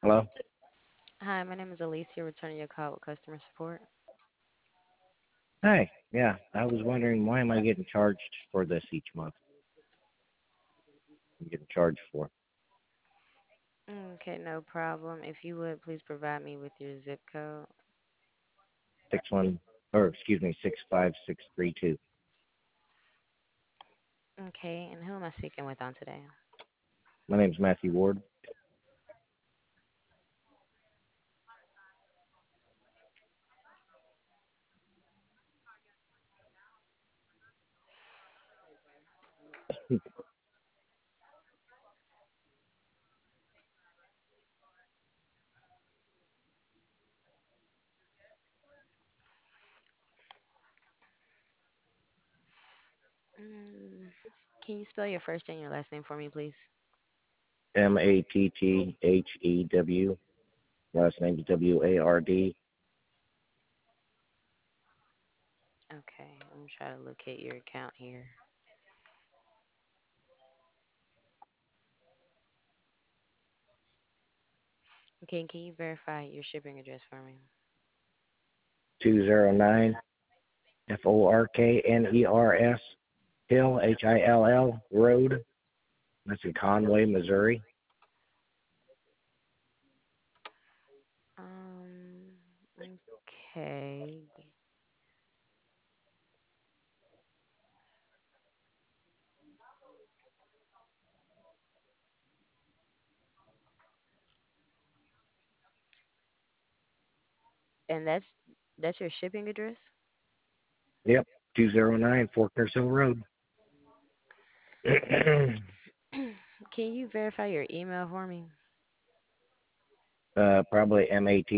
Hello? Hi, my name is Alicia, returning your call with customer support. Hi. Yeah, I was wondering why am I getting charged for this each month? I'm getting charged for Okay, no problem. If you would please provide me with your zip code. 65632. Okay, and who am I speaking with on today? My name's Matthew Ward. Mm, can you spell your first and your last name for me, please? Matthew. Last name's Ward. Okay, I'm gonna try to locate your account here. Okay, can you verify your shipping address for me? 209 Forkners Hill Road. That's in Conway, Missouri. Um, okay. And that's your shipping address? Yep, 209 Forkners Hill Road. Can you verify your email for me? Probably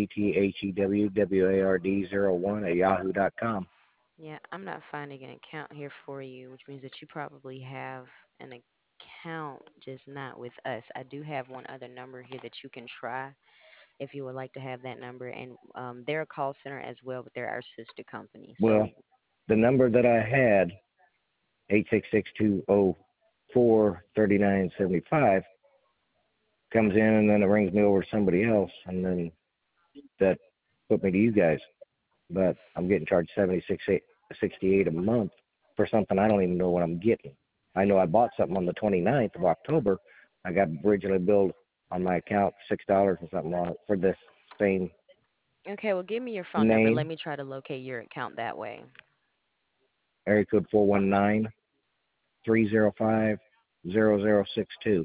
MATTHEWWARD 01 at yahoo.com. Yeah, I'm not finding an account here for you, which means that you probably have an account, just not with us. I do have one other number here that you can try if you would like to have that number. And they're a call center as well, but they're our sister company. So, Well, the number that I had, 866-204-3975, comes in and then it rings me over to somebody else, and then that put me to you guys. But I'm getting charged 66.68 a month for something I don't even know what I'm getting. I know I bought something on the 29th of October. I got originally billed on my account $6 or something on it for this same okay, well, give me your phone number. Let name, me try to locate your account that way. area code 419-305-0062.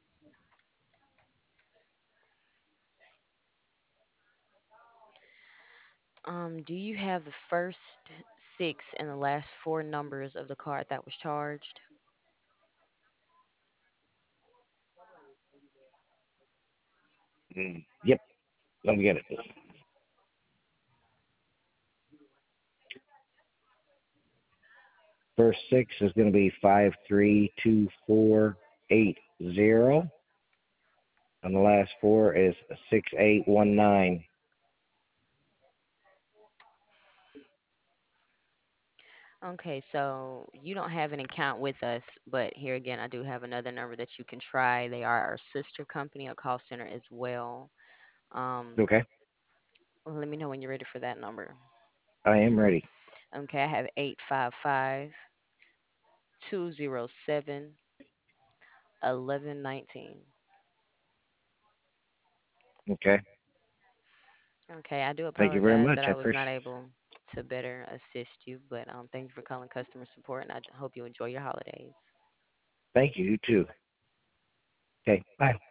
Do you have the first six and the last four numbers of the card that was charged? Yep, let me get it. First six is going to be 532-480, and the last four is 6819. Okay, so you don't have an account with us, but here again, I do have another number that you can try. They are our sister company, a call center as well. Um, Okay, Let me know when you're ready for that number. I am ready. Okay, I have 855-207-1119. Okay, Okay, I do thank you very apologize much. that I I was appreciate. not able to better assist you, but thank you for calling customer support, and I hope you enjoy your holidays. Thank you. You too. Okay, bye.